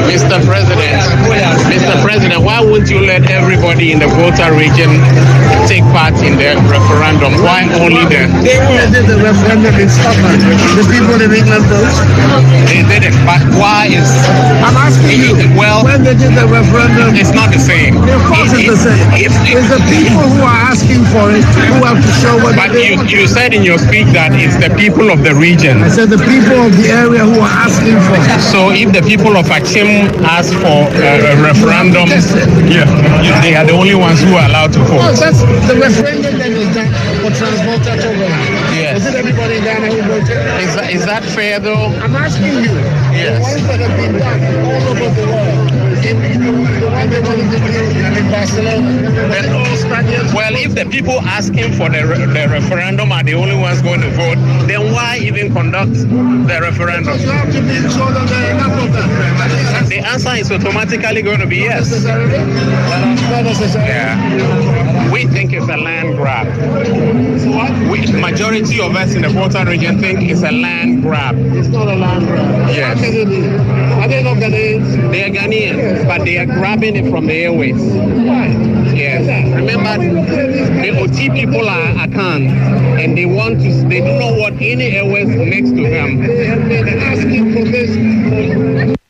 Mr. President, why won't you let everybody in the Volta region take part in the referendum? Why only the... They already did the referendum in Scotland. The people in England vote. They did it, but why is... I'm asking you, well, when they did the referendum... It's not the same. Of course it's the same. It's the people who are asking for it who have to show what but they want. You said in your speech that it's the people of the region. I said the people of the area who are asking for it. So if the people of Achim ask for a referendum, they are the only ones who are allowed to vote. Oh, that's the referendum that was done for Transvolta Togo. Yes. Was it everybody in Ghana who voted? Is that fair though? I'm asking you. Yes. The ones that have been done all over the world. The one they wanted to do in Barcelona. Well, if the people asking for the referendum are the only ones going to vote, then why even conduct the referendum? Because you have to be sure that there are enough of them. The answer is automatically going to be yes. Not necessarily. Yeah. We think it's a land grab. Majority of us in the Volta region think it's a land grab. It's not a land grab. Yes. Are they not Ghanaians? They are Ghanaians, but they are grabbing it from the airways. Why? Yes. Remember, the OT people are Akan, and they do not want any airways next to them. They have been asking for this